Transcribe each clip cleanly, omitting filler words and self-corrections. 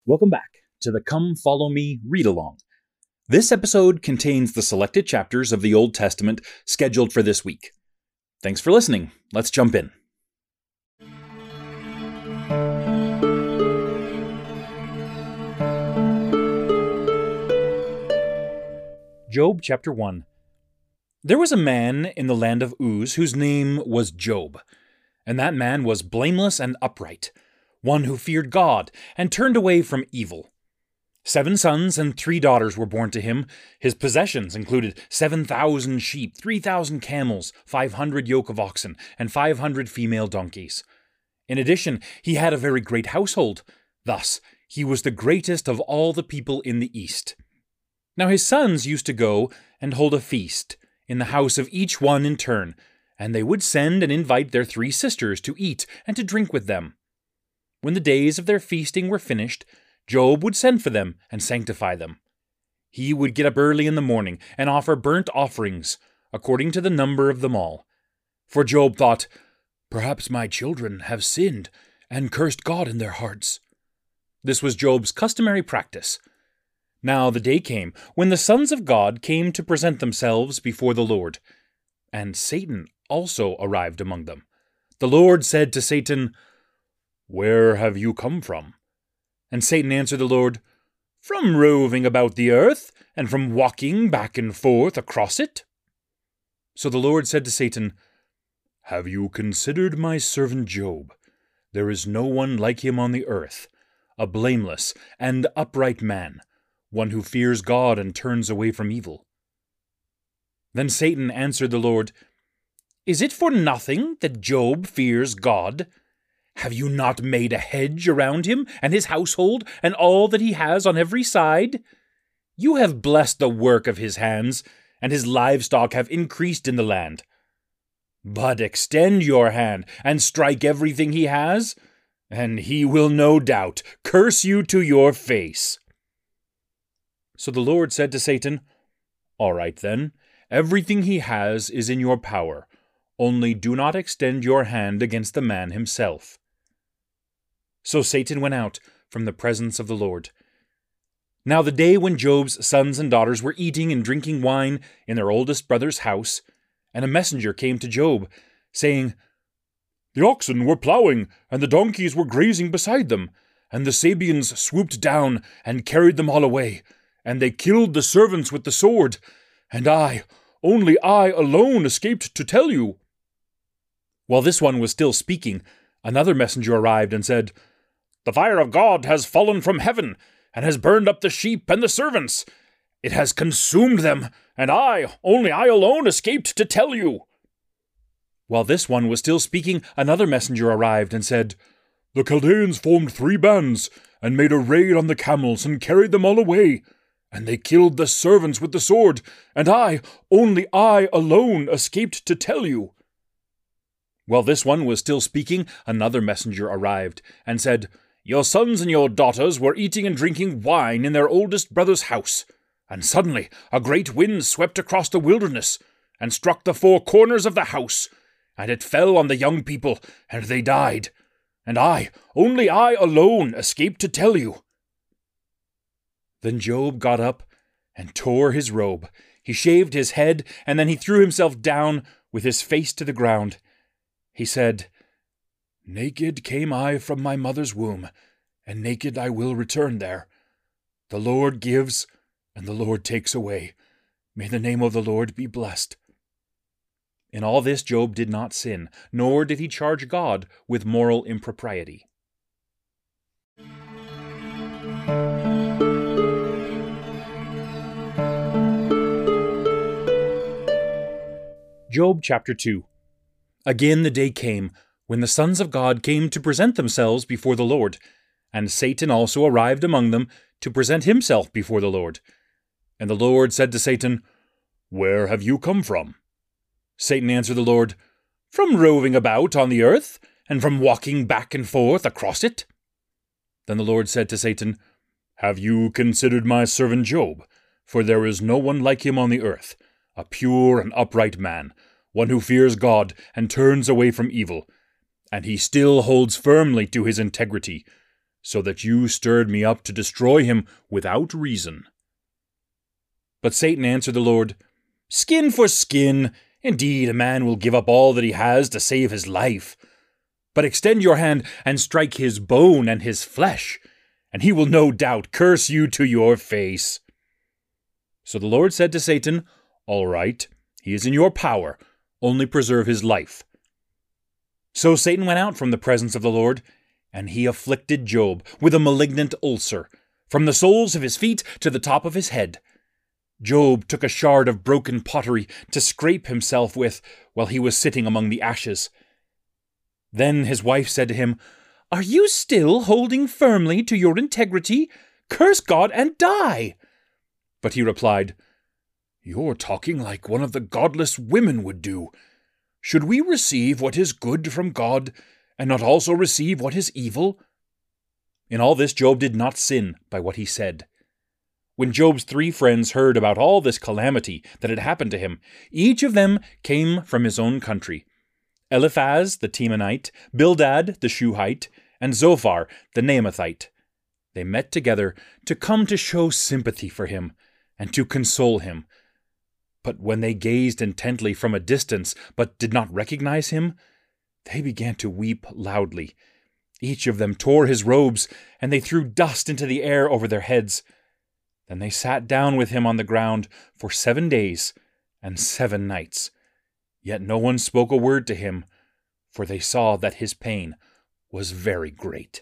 Welcome back to the Come Follow Me Read-Along. This episode contains the selected chapters of the Old Testament scheduled for this week. Thanks for listening. Let's jump in. Job chapter 1. There was a man in the land of Uz whose name was Job, and that man was blameless and upright, one who feared God and turned away from evil. 7 sons and 3 daughters were born to him. His possessions included 7,000 sheep, 3,000 camels, 500 yoke of oxen, and 500 female donkeys. In addition, he had a very great household. Thus, he was the greatest of all the people in the East. Now his sons used to go and hold a feast in the house of each one in turn, and they would send and invite their 3 sisters to eat and to drink with them. When the days of their feasting were finished, Job would send for them and sanctify them. He would get up early in the morning and offer burnt offerings, according to the number of them all. For Job thought, "Perhaps my children have sinned and cursed God in their hearts." This was Job's customary practice. Now the day came when the sons of God came to present themselves before the Lord, and Satan also arrived among them. The Lord said to Satan, "Where have you come from?" And Satan answered the Lord, "From roving about the earth, and from walking back and forth across it." So the Lord said to Satan, "Have you considered my servant Job? There is no one like him on the earth, a blameless and upright man, one who fears God and turns away from evil." Then Satan answered the Lord, "Is it for nothing that Job fears God? Have you not made a hedge around him and his household and all that he has on every side? You have blessed the work of his hands, and his livestock have increased in the land. But extend your hand and strike everything he has, and he will no doubt curse you to your face." So the Lord said to Satan, "All right then, everything he has is in your power, only do not extend your hand against the man himself." So Satan went out from the presence of the Lord. Now the day when Job's sons and daughters were eating and drinking wine in their oldest brother's house, and a messenger came to Job, saying, "The oxen were plowing, and the donkeys were grazing beside them, and the Sabeans swooped down and carried them all away, and they killed the servants with the sword, and only I alone escaped to tell you." While this one was still speaking, another messenger arrived and said, "The fire of God has fallen from heaven, and has burned up the sheep and the servants. It has consumed them, and only I alone escaped to tell you." While this one was still speaking, another messenger arrived and said, "The Chaldeans formed 3 bands, and made a raid on the camels, and carried them all away. And they killed the servants with the sword, and only I alone escaped to tell you." While this one was still speaking, another messenger arrived and said, "Your sons and your daughters were eating and drinking wine in their oldest brother's house, and suddenly a great wind swept across the wilderness, and struck the 4 corners of the house, and it fell on the young people, and they died. And only I alone escaped to tell you." Then Job got up and tore his robe. He shaved his head, and then he threw himself down with his face to the ground. He said, "Naked came I from my mother's womb, and naked I will return there. The Lord gives, and the Lord takes away. May the name of the Lord be blessed." In all this Job did not sin, nor did he charge God with moral impropriety. Job chapter 2. Again the day came when the sons of God came to present themselves before the Lord, and Satan also arrived among them to present himself before the Lord. And the Lord said to Satan, "Where have you come from?" Satan answered the Lord, "From roving about on the earth, and from walking back and forth across it." Then the Lord said to Satan, "Have you considered my servant Job? For there is no one like him on the earth, a pure and upright man, one who fears God and turns away from evil. And he still holds firmly to his integrity. so that you stirred me up to destroy him without reason." But Satan answered the Lord, "Skin for skin. Indeed, a man will give up all that he has to save his life. But extend your hand and strike his bone and his flesh, and he will no doubt curse you to your face." So the Lord said to Satan, "All right, he is in your power. Only preserve his life." So Satan went out from the presence of the Lord, and he afflicted Job with a malignant ulcer, from the soles of his feet to the top of his head. Job took a shard of broken pottery to scrape himself with while he was sitting among the ashes. Then his wife said to him, "Are you still holding firmly to your integrity? Curse God and die." But he replied, "You're talking like one of the godless women would do. Should we receive what is good from God, and not also receive what is evil?" In all this Job did not sin by what he said. When Job's 3 friends heard about all this calamity that had happened to him, each of them came from his own country. Eliphaz the Temanite, Bildad the Shuhite, and Zophar the Naamathite. They met together to come to show sympathy for him and to console him. But when they gazed intently from a distance but did not recognize him, they began to weep loudly. Each of them tore his robes, and they threw dust into the air over their heads. Then they sat down with him on the ground for 7 days and 7 nights. Yet no one spoke a word to him, for they saw that his pain was very great.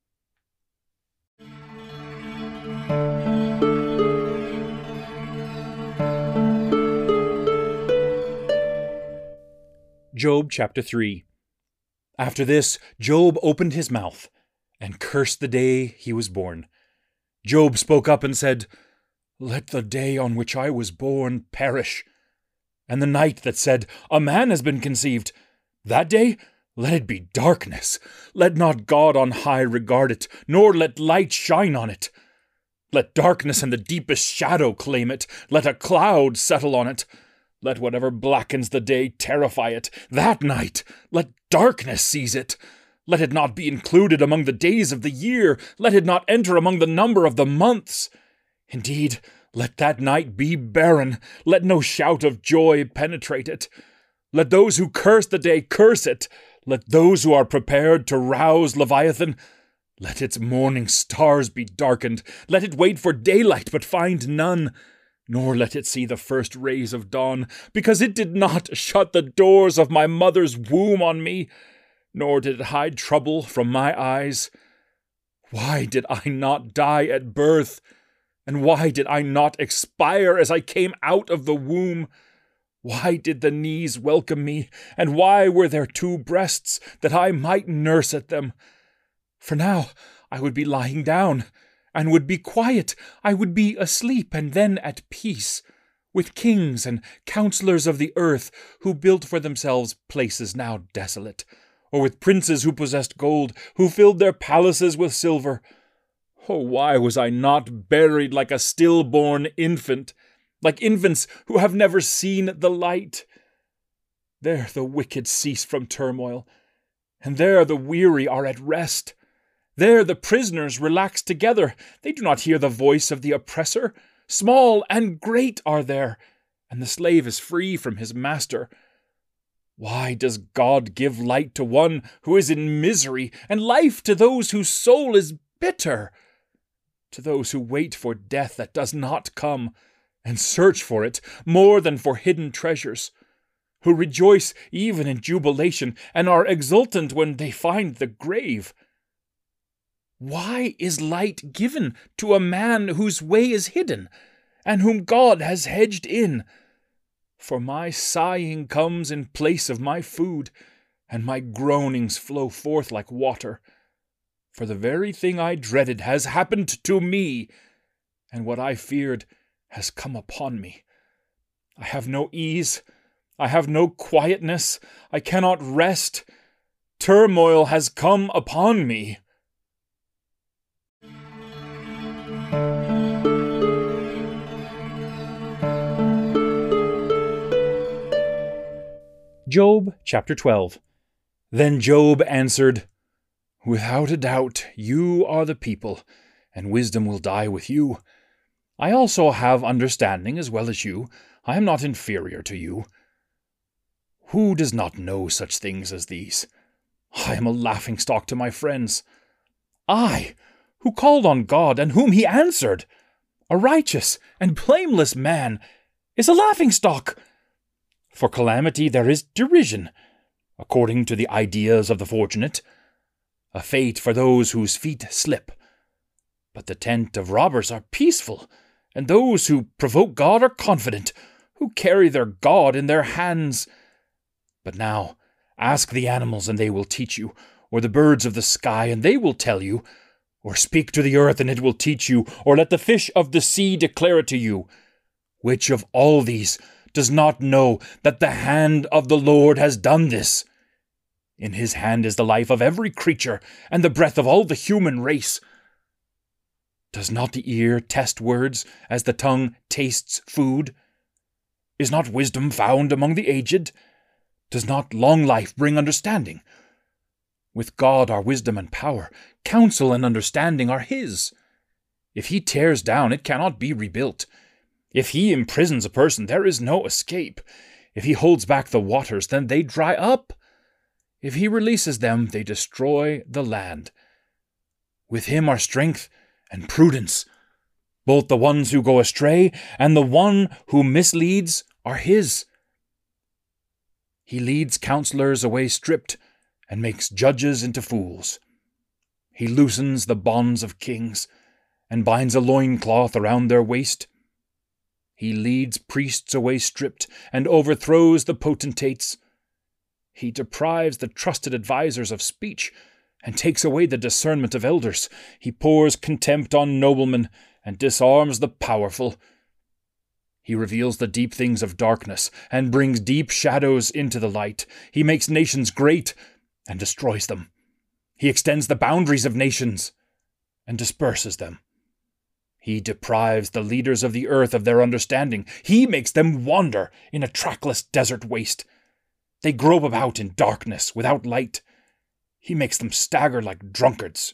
Job chapter 3. After this, Job opened his mouth and cursed the day he was born. Job spoke up and said, "Let the day on which I was born perish, and the night that said, 'A man has been conceived,' that day let it be darkness. Let not God on high regard it, nor let light shine on it. Let darkness and the deepest shadow claim it. Let a cloud settle on it. Let whatever blackens the day terrify it. That night let darkness seize it. Let it not be included among the days of the year. Let it not enter among the number of the months. Indeed, let that night be barren. Let no shout of joy penetrate it. Let those who curse the day curse it. Let those who are prepared to rouse Leviathan, let its morning stars be darkened. Let it wait for daylight, but find none. Nor let it see the first rays of dawn, because it did not shut the doors of my mother's womb on me, nor did it hide trouble from my eyes. Why did I not die at birth? And why did I not expire as I came out of the womb? Why did the knees welcome me? And why were there 2 breasts, that I might nurse at them? For now I would be lying down, and would be quiet. I would be asleep, and then at peace, with kings and counselors of the earth, who built for themselves places now desolate, or with princes who possessed gold, who filled their palaces with silver. Oh, why was I not buried like a stillborn infant, like infants who have never seen the light? There the wicked cease from turmoil, and there the weary are at rest. There the prisoners relax together. They do not hear the voice of the oppressor. Small and great are there, and the slave is free from his master. Why does God give light to one who is in misery, and life to those whose soul is bitter? To those who wait for death that does not come, and search for it more than for hidden treasures, who rejoice even in jubilation, and are exultant when they find the grave. Why is light given to a man whose way is hidden, and whom God has hedged in? For my sighing comes in place of my food, and my groanings flow forth like water. For the very thing I dreaded has happened to me, and what I feared has come upon me. I have no ease, I have no quietness, I cannot rest. Turmoil has come upon me. Job chapter 12. Then Job answered, Without a doubt, you are the people, and wisdom will die with you. I also have understanding as well as you. I am not inferior to you. Who does not know such things as these? I am a laughingstock to my friends. I, who called on God and whom he answered, a righteous and blameless man, is a laughingstock. For calamity there is derision, according to the ideas of the fortunate, a fate for those whose feet slip. But the tent of robbers are peaceful, and those who provoke God are confident, who carry their God in their hands. But now, ask the animals, and they will teach you, or the birds of the sky, and they will tell you, or speak to the earth, and it will teach you, or let the fish of the sea declare it to you. Which of all these does not know that the hand of the Lord has done this? In his hand is the life of every creature, and the breath of all the human race. Does not the ear test words as the tongue tastes food? Is not wisdom found among the aged? Does not long life bring understanding? With God are wisdom and power, counsel and understanding are his. If he tears down, it cannot be rebuilt. If he imprisons a person, there is no escape. If he holds back the waters, then they dry up. If he releases them, they destroy the land. With him are strength and prudence. Both the ones who go astray and the one who misleads are his. He leads counselors away stripped and makes judges into fools. He loosens the bonds of kings and binds a loincloth around their waist. He leads priests away stripped and overthrows the potentates. He deprives the trusted advisers of speech and takes away the discernment of elders. He pours contempt on noblemen and disarms the powerful. He reveals the deep things of darkness and brings deep shadows into the light. He makes nations great and destroys them. He extends the boundaries of nations and disperses them. He deprives the leaders of the earth of their understanding. He makes them wander in a trackless desert waste. They grope about in darkness without light. He makes them stagger like drunkards.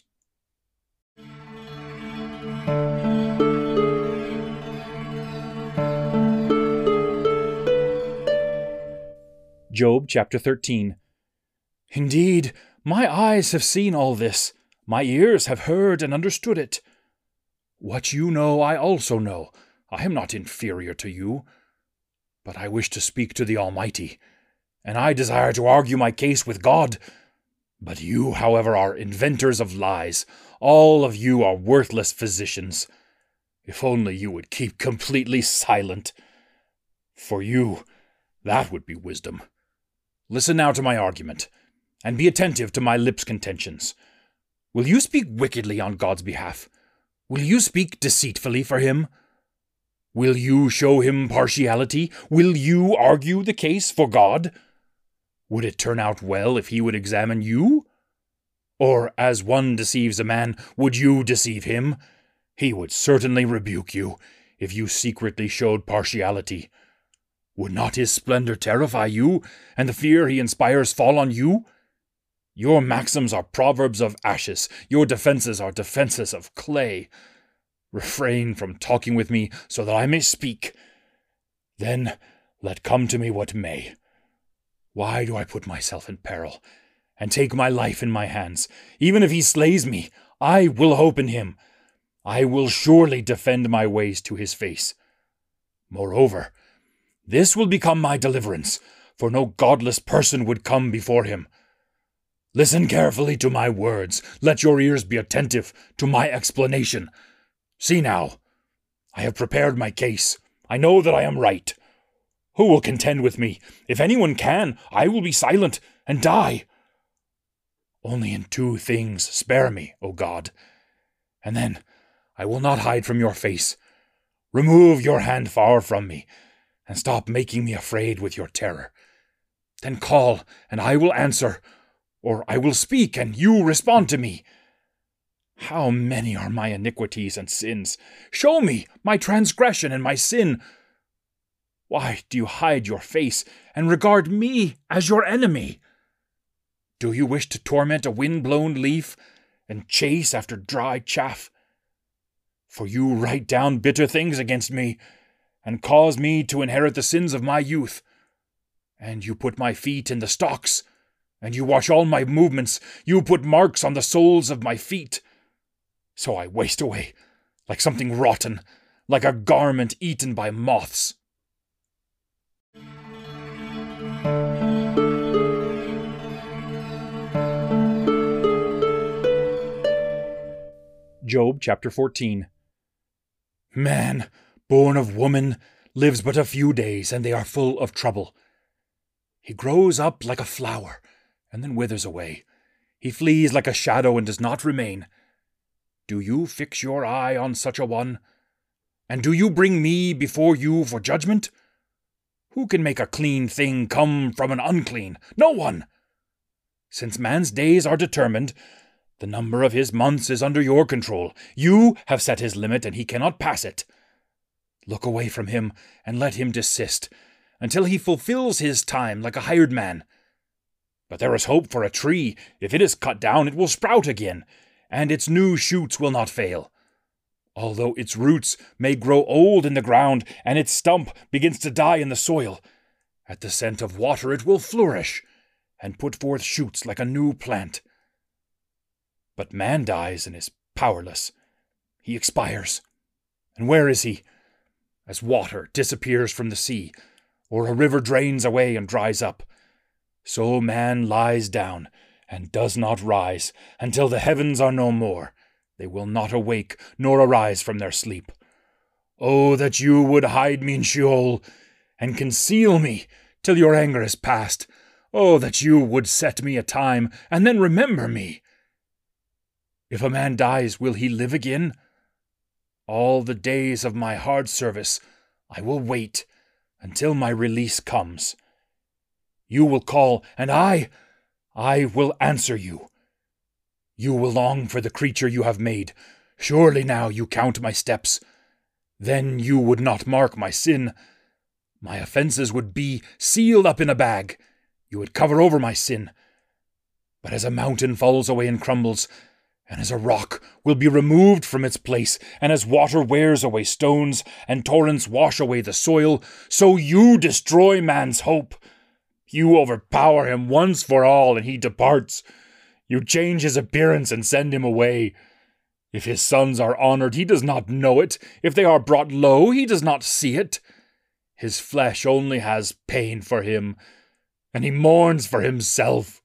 Job chapter 13. Indeed, my eyes have seen all this. My ears have heard and understood it. What you know, I also know. I am not inferior to you. But I wish to speak to the Almighty, and I desire to argue my case with God. But you, however, are inventors of lies. All of you are worthless physicians. If only you would keep completely silent. For you, that would be wisdom. Listen now to my argument, and be attentive to my lips' contentions. Will you speak wickedly on God's behalf? Will you speak deceitfully for him? Will you show him partiality? Will you argue the case for God? Would it turn out well if he would examine you? Or, as one deceives a man, would you deceive him? He would certainly rebuke you if you secretly showed partiality. Would not his splendor terrify you, and the fear he inspires fall on you? Your maxims are proverbs of ashes. Your defenses are defenses of clay. Refrain from talking with me so that I may speak. Then let come to me what may. Why do I put myself in peril and take my life in my hands? Even if he slays me, I will hope in him. I will surely defend my ways to his face. Moreover, this will become my deliverance, for no godless person would come before him. Listen carefully to my words. Let your ears be attentive to my explanation. See now, I have prepared my case. I know that I am right. Who will contend with me? If anyone can, I will be silent and die. Only in 2 things spare me, O God, and then I will not hide from your face. Remove your hand far from me, and stop making me afraid with your terror. Then call, and I will answer, or I will speak, and you respond to me. How many are my iniquities and sins? Show me my transgression and my sin. Why do you hide your face and regard me as your enemy? Do you wish to torment a wind-blown leaf and chase after dry chaff? For you write down bitter things against me, and cause me to inherit the sins of my youth. And you put my feet in the stocks, and you watch all my movements. You put marks on the soles of my feet. So I waste away, like something rotten, like a garment eaten by moths. Job chapter 14. Man, born of woman, lives but a few days, and they are full of trouble. He grows up like a flower, and then withers away. He flees like a shadow and does not remain. Do you fix your eye on such a one? And do you bring me before you for judgment? Who can make a clean thing come from an unclean? No one! Since man's days are determined, the number of his months is under your control. You have set his limit, and he cannot pass it. Look away from him, and let him desist, until he fulfills his time like a hired man. But there is hope for a tree. If it is cut down, it will sprout again, and its new shoots will not fail. Although its roots may grow old in the ground, and its stump begins to die in the soil, at the scent of water it will flourish, and put forth shoots like a new plant. But man dies and is powerless. He expires. And where is he? As water disappears from the sea, or a river drains away and dries up, so man lies down and does not rise until the heavens are no more. They will not awake nor arise from their sleep. Oh, that you would hide me in Sheol and conceal me till your anger is past. Oh, that you would set me a time and then remember me. If a man dies, will he live again? All the days of my hard service I will wait until my release comes. You will call, and I will answer you. You will long for the creature you have made. Surely now you count my steps. Then you would not mark my sin. My offenses would be sealed up in a bag. You would cover over my sin. But as a mountain falls away and crumbles, and as a rock will be removed from its place, and as water wears away stones, and torrents wash away the soil, so you destroy man's hope. You overpower him once for all, and he departs. You change his appearance and send him away. If his sons are honored, he does not know it. If they are brought low, he does not see it. His flesh only has pain for him, and he mourns for himself.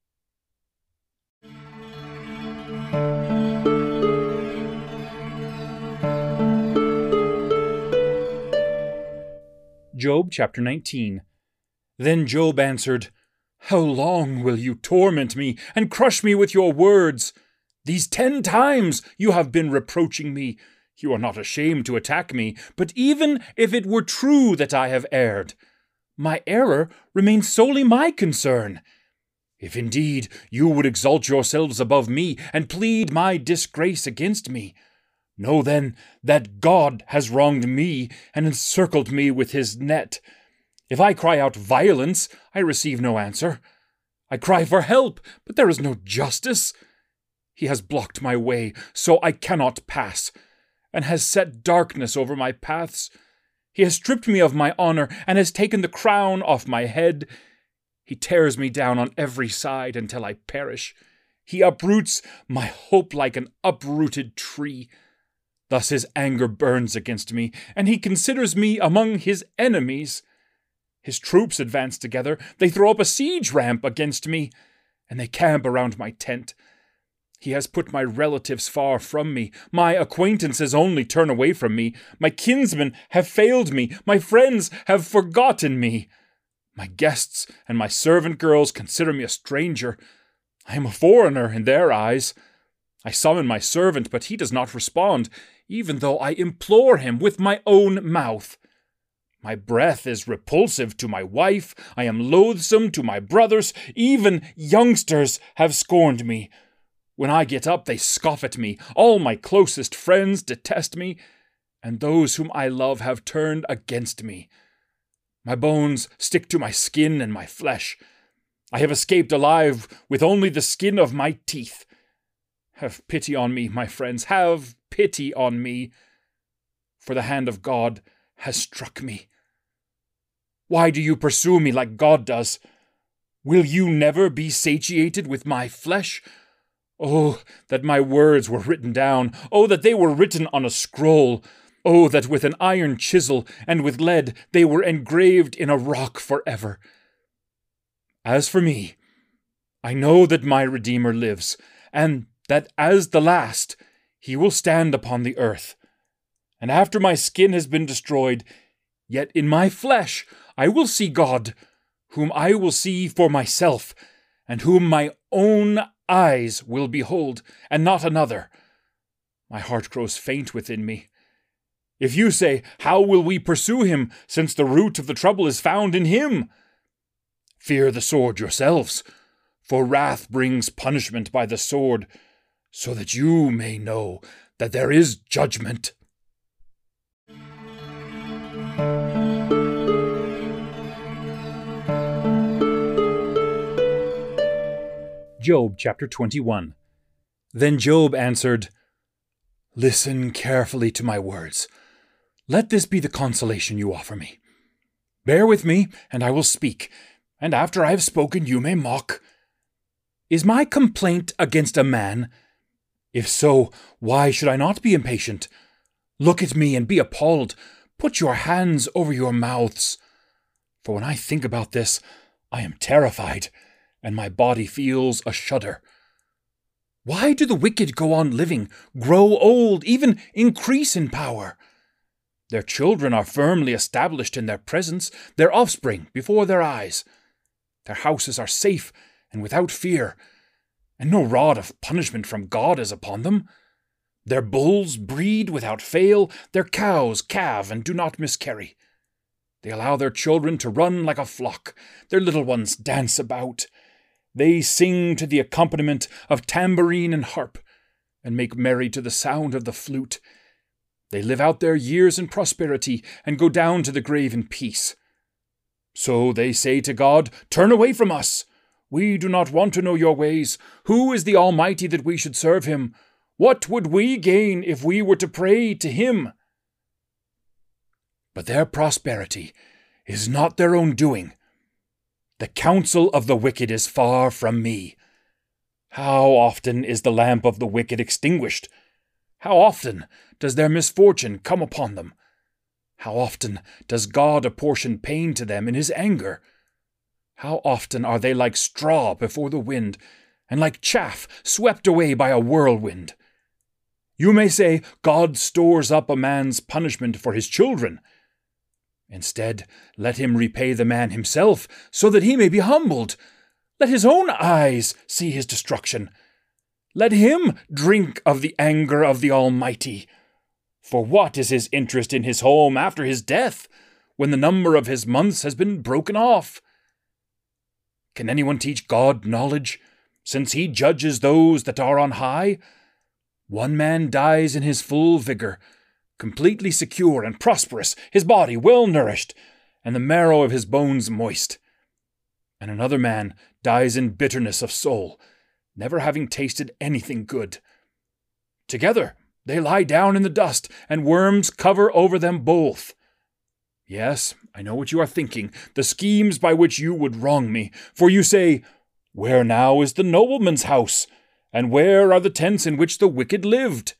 Job chapter 19. Then Job answered, How long will you torment me and crush me with your words? These 10 times you have been reproaching me. You are not ashamed to attack me, but even if it were true that I have erred, my error remains solely my concern. If indeed you would exalt yourselves above me and plead my disgrace against me, know then that God has wronged me and encircled me with his net. If I cry out violence, I receive no answer. I cry for help, but there is no justice. He has blocked my way, so I cannot pass, and has set darkness over my paths. He has stripped me of my honor, and has taken the crown off my head. He tears me down on every side until I perish. He uproots my hope like an uprooted tree. Thus his anger burns against me, and he considers me among his enemies. His troops advance together. They throw up a siege ramp against me, and they camp around my tent. He has put my relatives far from me. My acquaintances only turn away from me. My kinsmen have failed me. My friends have forgotten me. My guests and my servant girls consider me a stranger. I am a foreigner in their eyes. I summon my servant, but he does not respond, even though I implore him with my own mouth. My breath is repulsive to my wife. I am loathsome to my brothers. Even youngsters have scorned me. When I get up, they scoff at me. All my closest friends detest me, and those whom I love have turned against me. My bones stick to my skin and my flesh. I have escaped alive with only the skin of my teeth. Have pity on me, my friends, have pity on me, for the hand of God has struck me. Why do you pursue me like God does? Will you never be satiated with my flesh? Oh, that my words were written down. Oh, that they were written on a scroll. Oh, that with an iron chisel and with lead they were engraved in a rock forever. As for me, I know that my Redeemer lives, and that as the last he will stand upon the earth. And after my skin has been destroyed, yet in my flesh I will see God, whom I will see for myself, and whom my own eyes will behold, and not another. My heart grows faint within me. If you say, how will we pursue him, since the root of the trouble is found in him? Fear the sword yourselves, for wrath brings punishment by the sword, so that you may know that there is judgment. Job chapter 21. Then Job answered, Listen carefully to my words. Let this be the consolation you offer me. Bear with me, and I will speak, and after I have spoken you may mock. Is my complaint against a man? If so, why should I not be impatient? Look at me and be appalled. Put your hands over your mouths. For when I think about this, I am terrified, and my body feels a shudder. Why do the wicked go on living, grow old, even increase in power? Their children are firmly established in their presence, their offspring before their eyes. Their houses are safe and without fear, and no rod of punishment from God is upon them. Their bulls breed without fail, their cows calve and do not miscarry. They allow their children to run like a flock, their little ones dance about. They sing to the accompaniment of tambourine and harp, and make merry to the sound of the flute. They live out their years in prosperity, and go down to the grave in peace. So they say to God, Turn away from us. We do not want to know your ways. Who is the Almighty that we should serve him? What would we gain if we were to pray to him? But their prosperity is not their own doing. The counsel of the wicked is far from me. How often is the lamp of the wicked extinguished? How often does their misfortune come upon them? How often does God apportion pain to them in his anger? How often are they like straw before the wind, and like chaff swept away by a whirlwind? You may say, God stores up a man's punishment for his children. Instead, let him repay the man himself, so that he may be humbled. Let his own eyes see his destruction. Let him drink of the anger of the Almighty. For what is his interest in his home after his death, when the number of his months has been broken off? Can anyone teach God knowledge, since he judges those that are on high? One man dies in his full vigor, completely secure and prosperous, his body well nourished, and the marrow of his bones moist. And another man dies in bitterness of soul, never having tasted anything good. Together they lie down in the dust, and worms cover over them both. Yes, I know what you are thinking, the schemes by which you would wrong me, for you say, Where now is the nobleman's house, and where are the tents in which the wicked lived?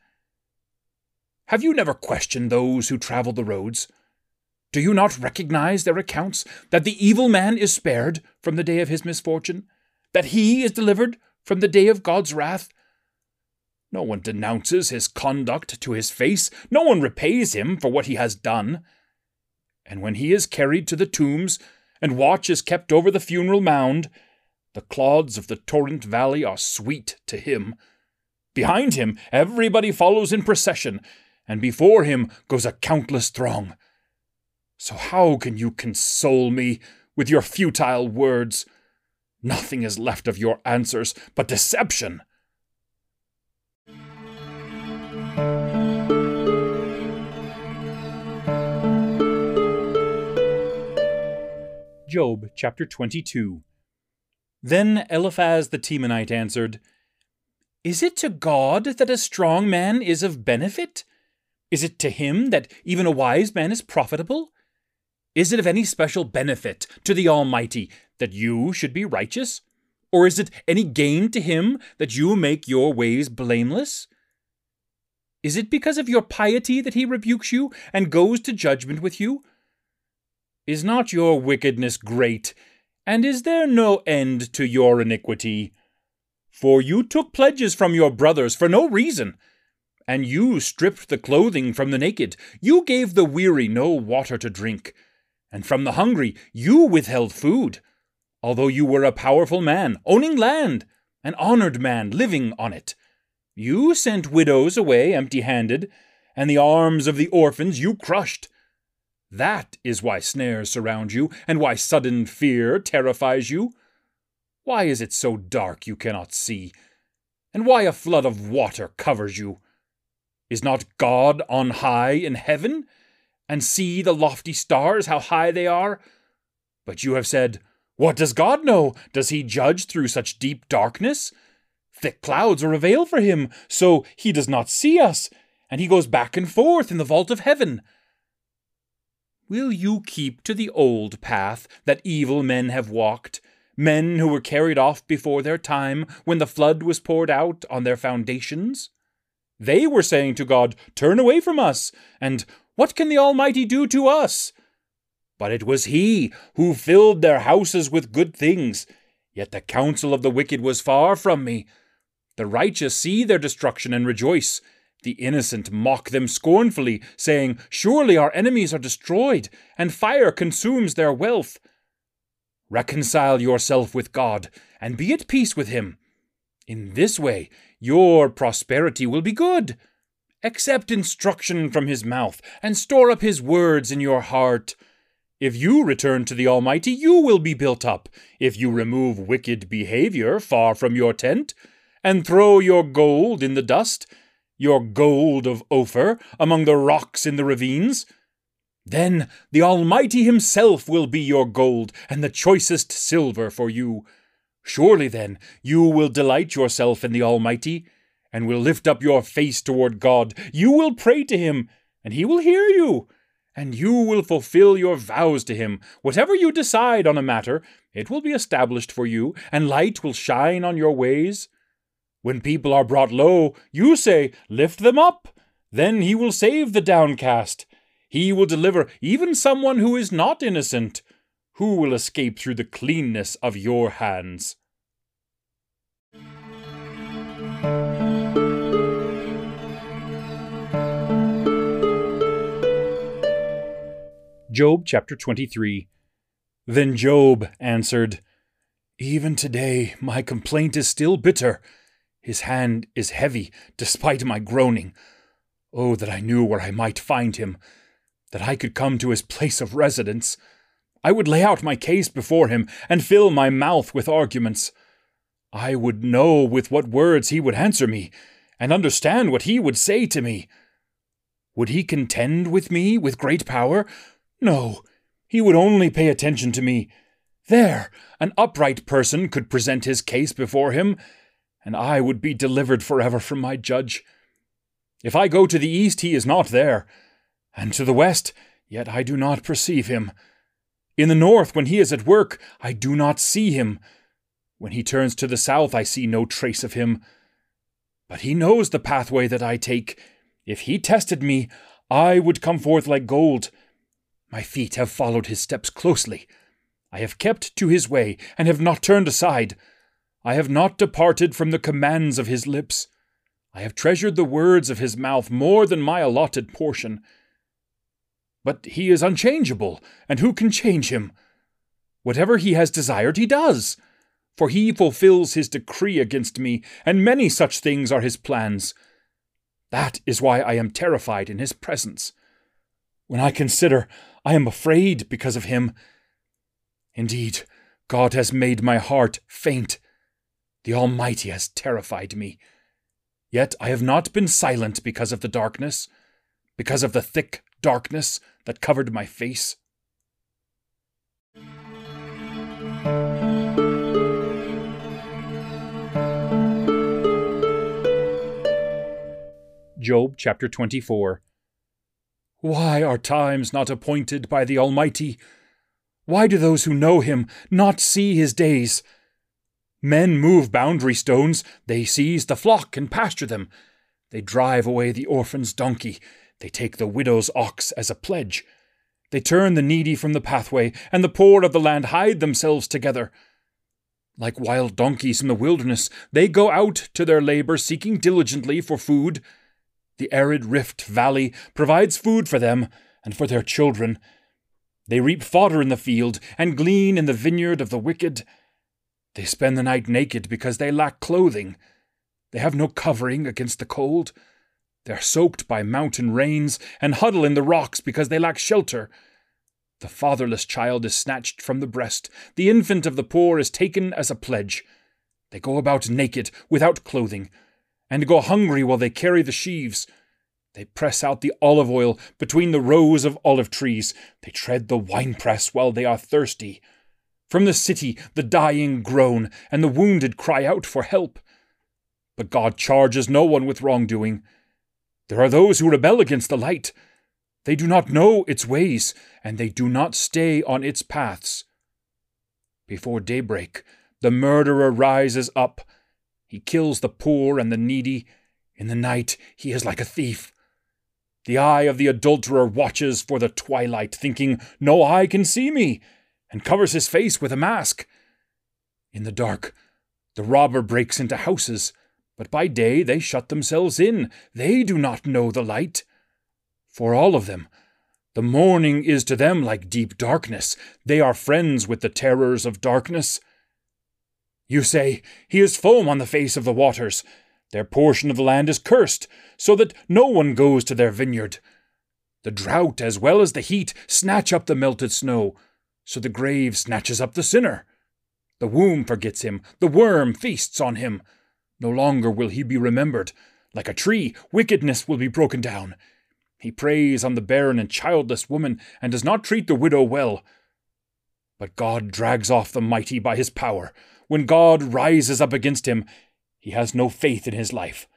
Have you never questioned those who travel the roads? Do you not recognize their accounts, that the evil man is spared from the day of his misfortune, that he is delivered from the day of God's wrath? No one denounces his conduct to his face, no one repays him for what he has done. And when he is carried to the tombs, and watch is kept over the funeral mound, the clods of the torrent valley are sweet to him. Behind him everybody follows in procession, and before him goes a countless throng. So how can you console me with your futile words? Nothing is left of your answers but deception. Job chapter 22. Then Eliphaz the Temanite answered, Is it to God that a strong man is of benefit? Is it to him that even a wise man is profitable? Is it of any special benefit to the Almighty that you should be righteous? Or is it any gain to him that you make your ways blameless? Is it because of your piety that he rebukes you and goes to judgment with you? Is not your wickedness great, and is there no end to your iniquity? For you took pledges from your brothers for no reason, and you stripped the clothing from the naked. You gave the weary no water to drink, and from the hungry you withheld food, although you were a powerful man, owning land, an honored man living on it. You sent widows away empty-handed, and the arms of the orphans you crushed. That is why snares surround you, and why sudden fear terrifies you. Why is it so dark you cannot see, and why a flood of water covers you? Is not God on high in heaven? And see the lofty stars, how high they are? But you have said, What does God know? Does he judge through such deep darkness? Thick clouds are a veil for him, so he does not see us, and he goes back and forth in the vault of heaven. Will you keep to the old path that evil men have walked, men who were carried off before their time when the flood was poured out on their foundations? They were saying to God, Turn away from us, and what can the Almighty do to us? But it was he who filled their houses with good things, yet the counsel of the wicked was far from me. The righteous see their destruction and rejoice. The innocent mock them scornfully, saying, Surely our enemies are destroyed, and fire consumes their wealth. Reconcile yourself with God, and be at peace with him. In this way, your prosperity will be good. Accept instruction from his mouth, and store up his words in your heart. If you return to the Almighty, you will be built up. If you remove wicked behavior far from your tent, and throw your gold in the dust, your gold of Ophir among the rocks in the ravines, then the Almighty himself will be your gold, and the choicest silver for you. Surely then you will delight yourself in the Almighty, and will lift up your face toward God. You will pray to him, and he will hear you, and you will fulfill your vows to him. Whatever you decide on a matter, it will be established for you, and light will shine on your ways. When people are brought low, you say, Lift them up. Then he will save the downcast. He will deliver even someone who is not innocent. Who will escape through the cleanness of your hands? Job chapter 23. Then Job answered, Even today my complaint is still bitter. His hand is heavy, despite my groaning. Oh, that I knew where I might find him, that I could come to his place of residence. I would lay out my case before him, and fill my mouth with arguments. I would know with what words he would answer me, and understand what he would say to me. Would he contend with me with great power? No, he would only pay attention to me. There, an upright person could present his case before him, and I would be delivered forever from my judge. If I go to the east, he is not there, and to the west, yet I do not perceive him. In the north, when he is at work, I do not see him. When he turns to the south, I see no trace of him. But he knows the pathway that I take. If he tested me, I would come forth like gold. My feet have followed his steps closely. I have kept to his way, and have not turned aside. I have not departed from the commands of his lips. I have treasured the words of his mouth more than my allotted portion. But he is unchangeable, and who can change him? Whatever he has desired, he does. For he fulfills his decree against me, and many such things are his plans. That is why I am terrified in his presence. When I consider, I am afraid because of him. Indeed, God has made my heart faint. The Almighty has terrified me. Yet I have not been silent because of the darkness, because of the thick darkness that covered my face. Job chapter 24. Why are times not appointed by the Almighty? Why do those who know him not see his days? Men move boundary stones, they seize the flock and pasture them. They drive away the orphan's donkey, they take the widow's ox as a pledge. They turn the needy from the pathway, and the poor of the land hide themselves together. Like wild donkeys in the wilderness, they go out to their labor seeking diligently for food. The arid Rift Valley provides food for them and for their children. They reap fodder in the field and glean in the vineyard of the wicked. They spend the night naked because they lack clothing. They have no covering against the cold. They are soaked by mountain rains and huddle in the rocks because they lack shelter. The fatherless child is snatched from the breast. The infant of the poor is taken as a pledge. They go about naked, without clothing, and go hungry while they carry the sheaves. They press out the olive oil between the rows of olive trees. They tread the winepress while they are thirsty. From the city the dying groan, and the wounded cry out for help. But God charges no one with wrongdoing. There are those who rebel against the light. They do not know its ways, and they do not stay on its paths. Before daybreak, the murderer rises up. He kills the poor and the needy. In the night, he is like a thief. The eye of the adulterer watches for the twilight, thinking, "No eye can see me," and covers his face with a mask. In the dark, the robber breaks into houses, but by day they shut themselves in. They do not know the light. For all of them, the morning is to them like deep darkness. They are friends with the terrors of darkness. You say, "He is foam on the face of the waters." Their portion of the land is cursed, so that no one goes to their vineyard. The drought as well as the heat snatch up the melted snow, so the grave snatches up the sinner. The womb forgets him, the worm feasts on him. No longer will he be remembered. Like a tree, wickedness will be broken down. He preys on the barren and childless woman, and does not treat the widow well. But God drags off the mighty by his power. When God rises up against him, he has no faith in his life.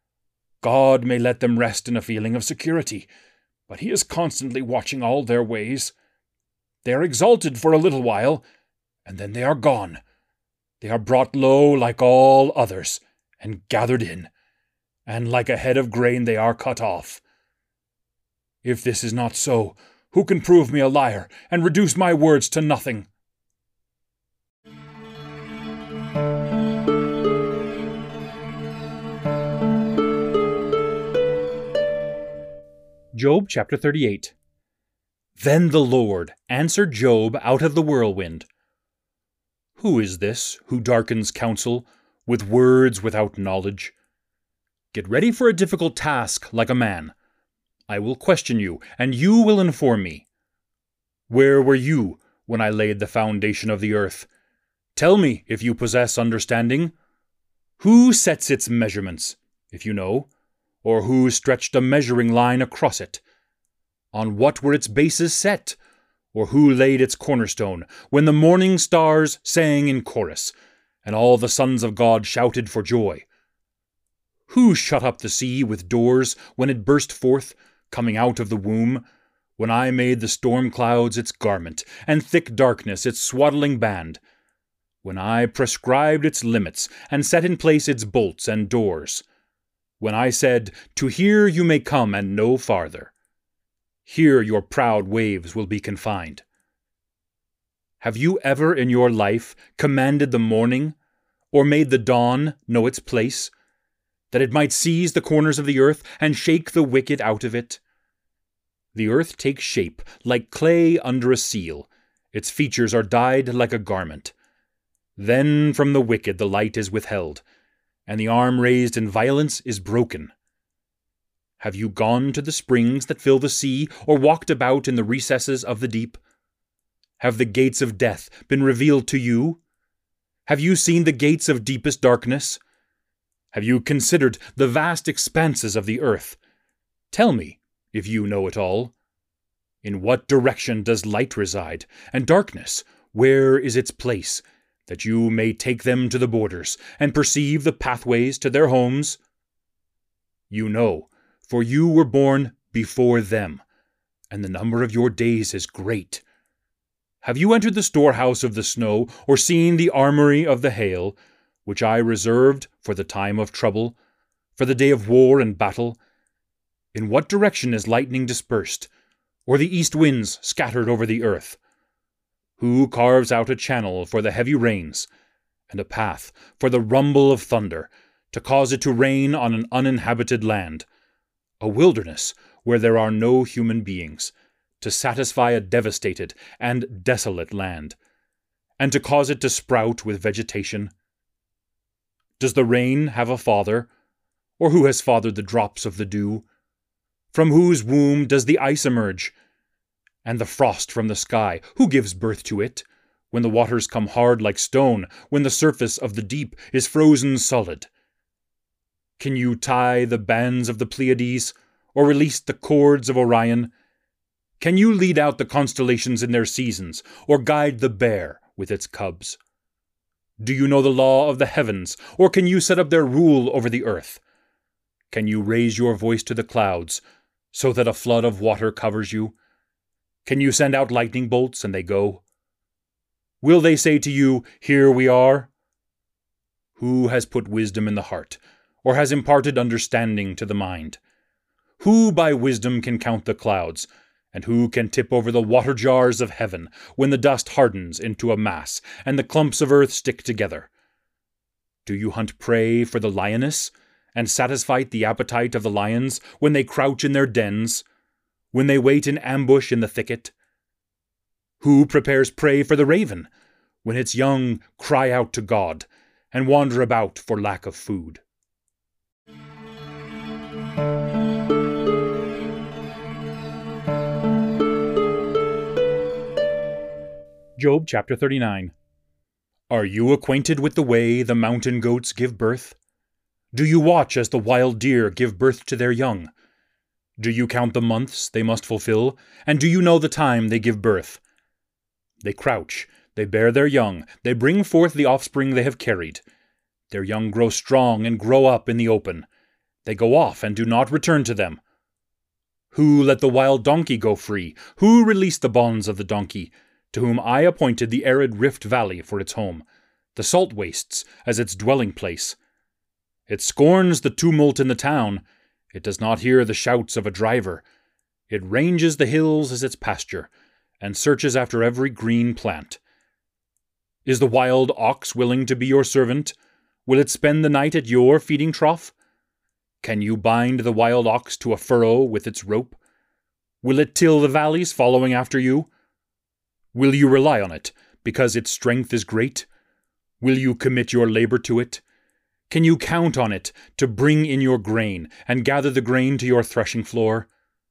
God may let them rest in a feeling of security, but he is constantly watching all their ways. They are exalted for a little while, and then they are gone. They are brought low like all others, and gathered in, and like a head of grain they are cut off. If this is not so, who can prove me a liar and reduce my words to nothing? Job chapter 38. Then the Lord answered Job out of the whirlwind. Who is this who darkens counsel with words without knowledge? Get ready for a difficult task like a man. I will question you, and you will inform me. Where were you when I laid the foundation of the earth? Tell me if you possess understanding. Who sets its measurements, if you know, or who stretched a measuring line across it? On what were its bases set, or who laid its cornerstone, when the morning stars sang in chorus, and all the sons of God shouted for joy? Who shut up the sea with doors when it burst forth, coming out of the womb, when I made the storm clouds its garment, and thick darkness its swaddling band, when I prescribed its limits, and set in place its bolts and doors, when I said, "To here you may come and no farther. Here your proud waves will be confined." Have you ever in your life commanded the morning, or made the dawn know its place, that it might seize the corners of the earth and shake the wicked out of it? The earth takes shape like clay under a seal. Its features are dyed like a garment. Then from the wicked the light is withheld, and the arm raised in violence is broken. Have you gone to the springs that fill the sea, or walked about in the recesses of the deep? Have the gates of death been revealed to you? Have you seen the gates of deepest darkness? Have you considered the vast expanses of the earth? Tell me, if you know it all. In what direction does light reside, and darkness, where is its place, that you may take them to the borders, and perceive the pathways to their homes? You know, For you were born before them, and the number of your days is great. Have you entered the storehouse of the snow, or seen the armory of the hail, which I reserved for the time of trouble, for the day of war and battle? In what direction is lightning dispersed, or the east winds scattered over the earth? Who carves out a channel for the heavy rains, and a path for the rumble of thunder, to cause it to rain on an uninhabited land, a wilderness where there are no human beings, to satisfy a devastated and desolate land, and to cause it to sprout with vegetation? Does the rain have a father, or who has fathered the drops of the dew? From whose womb does the ice emerge? And the frost from the sky, who gives birth to it? When the waters come hard like stone, when the surface of the deep is frozen solid. Can you tie the bands of the Pleiades, or release the cords of Orion? Can you lead out the constellations in their seasons, or guide the bear with its cubs? Do you know the law of the heavens, or can you set up their rule over the earth? Can you raise your voice to the clouds, so that a flood of water covers you? Can you send out lightning bolts, and they go? Will they say to you, "Here we are"? Who has put wisdom in the heart, or has imparted understanding to the mind? Who by wisdom can count the clouds, and who can tip over the water jars of heaven when the dust hardens into a mass, and the clumps of earth stick together? Do you hunt prey for the lioness, and satisfy the appetite of the lions when they crouch in their dens, when they wait in ambush in the thicket? Who prepares prey for the raven, when its young cry out to God, and wander about for lack of food? Job chapter 39. Are you acquainted with the way the mountain goats give birth? Do you watch as the wild deer give birth to their young? Do you count the months they must fulfill, and do you know the time they give birth? They crouch, they bear their young, they bring forth the offspring they have carried. Their young grow strong and grow up in the open. They go off and do not return to them. Who let the wild donkey go free? Who released the bonds of the donkey, to whom I appointed the arid Rift Valley for its home, the salt wastes as its dwelling place? It scorns the tumult in the town. It does not hear the shouts of a driver. It ranges the hills as its pasture, and searches after every green plant. Is the wild ox willing to be your servant? Will it spend the night at your feeding trough? Can you bind the wild ox to a furrow with its rope? Will it till the valleys following after you? Will you rely on it, because its strength is great? Will you commit your labor to it? Can you count on it to bring in your grain, and gather the grain to your threshing floor?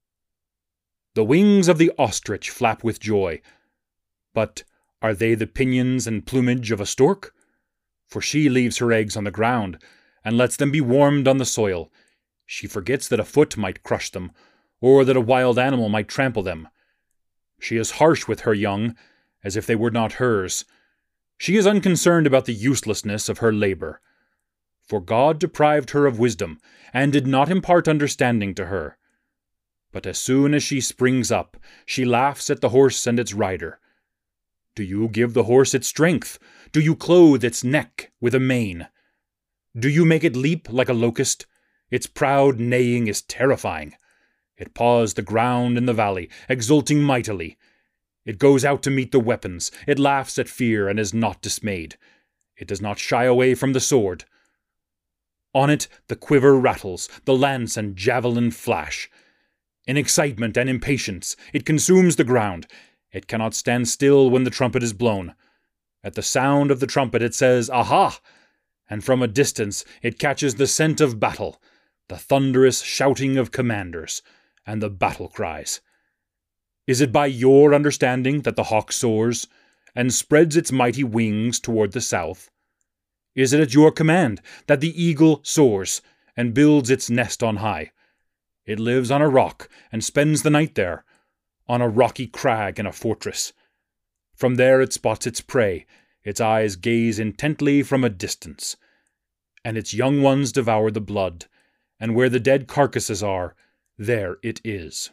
The wings of the ostrich flap with joy, but are they the pinions and plumage of a stork? For she leaves her eggs on the ground, and lets them be warmed on the soil. She forgets that a foot might crush them, or that a wild animal might trample them. She is harsh with her young, as if they were not hers. She is unconcerned about the uselessness of her labor. For God deprived her of wisdom, and did not impart understanding to her. But as soon as she springs up, she laughs at the horse and its rider. Do you give the horse its strength? Do you clothe its neck with a mane? Do you make it leap like a locust? Its proud neighing is terrifying. It paws the ground in the valley, exulting mightily. It goes out to meet the weapons. It laughs at fear and is not dismayed. It does not shy away from the sword. On it the quiver rattles, the lance and javelin flash. In excitement and impatience, it consumes the ground. It cannot stand still when the trumpet is blown. At the sound of the trumpet it says, "Aha!" And from a distance it catches the scent of battle, the thunderous shouting of commanders, and the battle cries. Is it by your understanding that the hawk soars, and spreads its mighty wings toward the south? Is it at your command that the eagle soars, and builds its nest on high? It lives on a rock, and spends the night there, on a rocky crag in a fortress. From there it spots its prey, its eyes gaze intently from a distance. And its young ones devour the blood, and where the dead carcasses are, there it is.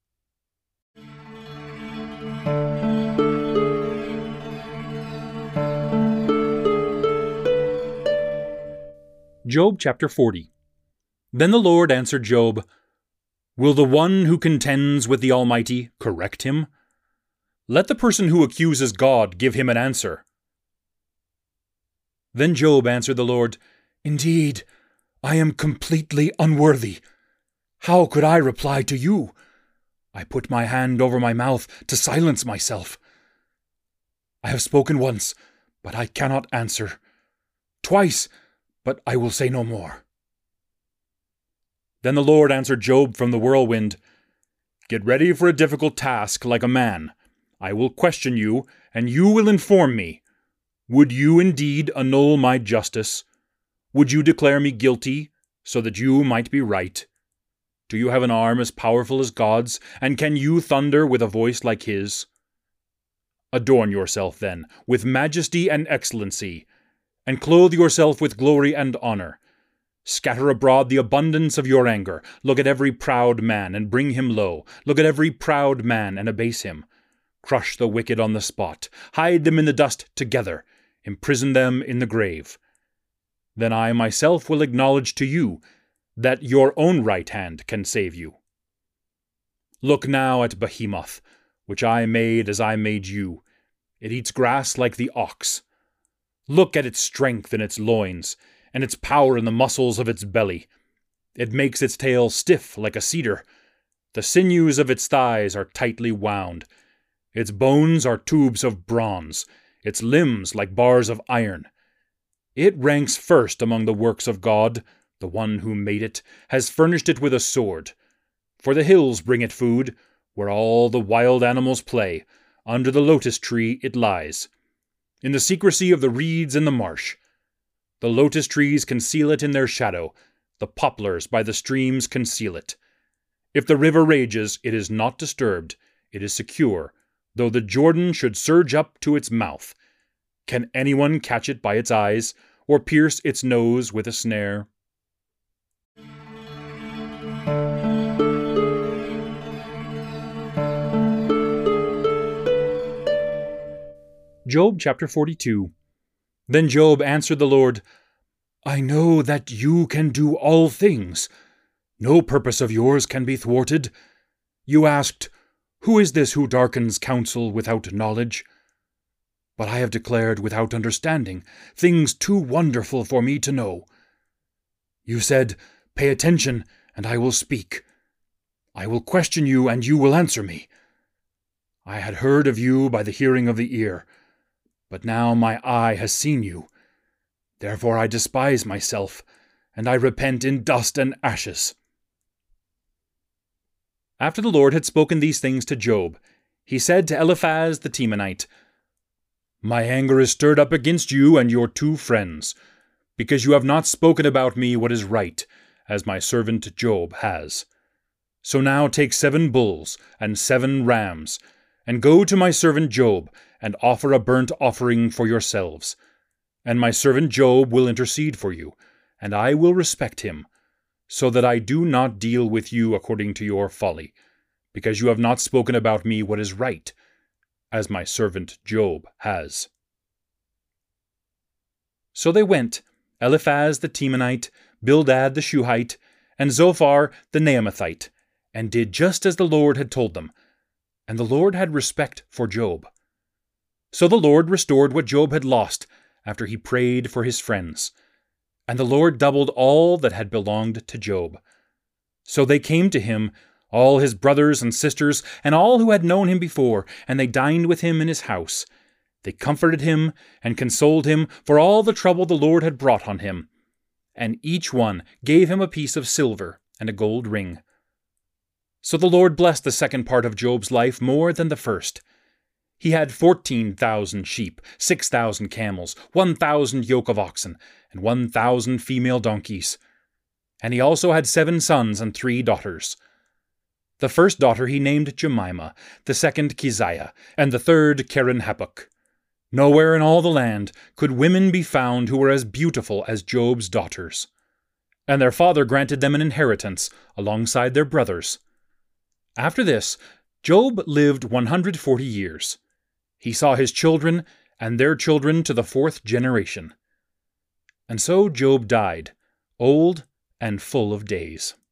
Job chapter 40. Then the Lord answered Job, "Will the one who contends with the Almighty correct him? Let the person who accuses God give him an answer." Then Job answered the Lord, "Indeed, I am completely unworthy. How could I reply to you? I put my hand over my mouth to silence myself. I have spoken once, but I cannot answer. Twice, but I will say no more." Then the Lord answered Job from the whirlwind, "Get ready for a difficult task like a man. I will question you, and you will inform me. Would you indeed annul my justice? Would you declare me guilty, so that you might be right? Do you have an arm as powerful as God's, and can you thunder with a voice like his? Adorn yourself, then, with majesty and excellency, and clothe yourself with glory and honor. Scatter abroad the abundance of your anger. Look at every proud man, and bring him low. Look at every proud man, and abase him. Crush the wicked on the spot. Hide them in the dust together. Imprison them in the grave. Then I myself will acknowledge to you that your own right hand can save you. Look now at Behemoth, which I made as I made you. It eats grass like the ox. Look at its strength in its loins, and its power in the muscles of its belly. It makes its tail stiff like a cedar. The sinews of its thighs are tightly wound. Its bones are tubes of bronze, its limbs like bars of iron. It ranks first among the works of God. The one who made it has furnished it with a sword. For the hills bring it food, where all the wild animals play. Under the lotus tree it lies, in the secrecy of the reeds in the marsh. The lotus trees conceal it in their shadow. The poplars by the streams conceal it. If the river rages, it is not disturbed. It is secure, though the Jordan should surge up to its mouth. Can anyone catch it by its eyes, or pierce its nose with a snare? Job chapter 42. Then Job answered the Lord, "I know that you can do all things. No purpose of yours can be thwarted. You asked, 'Who is this who darkens counsel without knowledge?' But I have declared without understanding things too wonderful for me to know. You said, 'Pay attention, and I will speak. I will question you, and you will answer me.' I had heard of you by the hearing of the ear, but now my eye has seen you. Therefore I despise myself, and I repent in dust and ashes." After the Lord had spoken these things to Job, he said to Eliphaz the Temanite, "My anger is stirred up against you and your 2 friends, because you have not spoken about me what is right, as my servant Job has. So now take 7 bulls and 7 rams, and go to my servant Job, and offer a burnt offering for yourselves. And my servant Job will intercede for you, and I will respect him, so that I do not deal with you according to your folly, because you have not spoken about me what is right, as my servant Job has." So they went, Eliphaz the Temanite, Bildad the Shuhite, and Zophar the Naamathite, and did just as the Lord had told them. And the Lord had respect for Job. So the Lord restored what Job had lost after he prayed for his friends. And the Lord doubled all that had belonged to Job. So they came to him, all his brothers and sisters, and all who had known him before, and they dined with him in his house. They comforted him and consoled him for all the trouble the Lord had brought on him. And each one gave him a piece of silver and a gold ring. So the Lord blessed the second part of Job's life more than the first. He had 14,000 sheep, 6,000 camels, 1,000 yoke of oxen, and 1,000 female donkeys. And he also had 7 sons and 3 daughters. The first daughter he named Jemima, the second Keziah, and the third Keren-Happuch. Nowhere in all the land could women be found who were as beautiful as Job's daughters. and their father granted them an inheritance alongside their brothers. After this, Job lived 140 years. He saw his children and their children to the 4th generation. And so Job died, old and full of days.